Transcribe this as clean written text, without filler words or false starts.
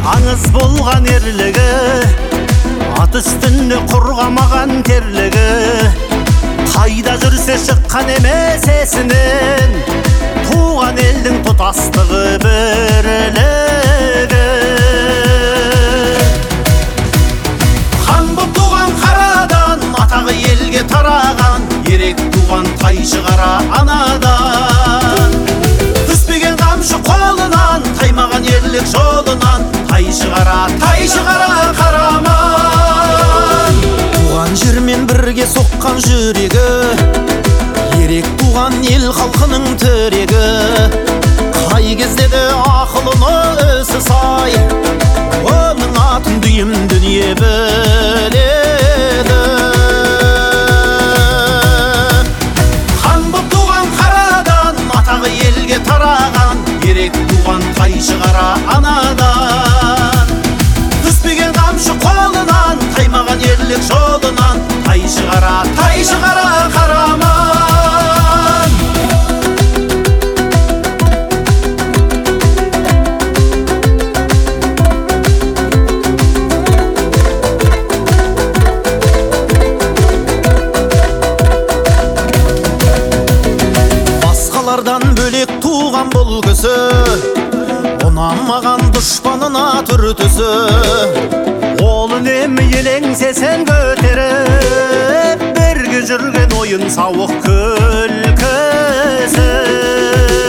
аңыз болған ерлігі, ат үстінде құрғамаған терлігі. Қайда жүрсе шыққан емес есінен, туған елдің тұтастығы бірлігі. Хан боп туған қарадан, атағы елге тараған, ерек туған тайшы қара анадан. Түспеген қамшы қолынан, таймаған ерлік жолынан, тайшы қара қараман. Туған жермен бірге соққан жүрегі, ерек туған ел халқының тірегі. Қай кезде де ақылына ісі сай, оның атын дүйім дүние біледі. Хан боп туған қарадан, атағы елге тараған, ерек туған тайшы қара анадан. Түспеген қамшы қолынан, таймаған ерлік жолынан, тайшы қара қараман. Басқалардан бөлек туған бұл кісі, ұнамаған дұшпанына түртісі. Ол үнемі елеңсесен көтеріп, бірге жүрген ойын сауық күлкісі.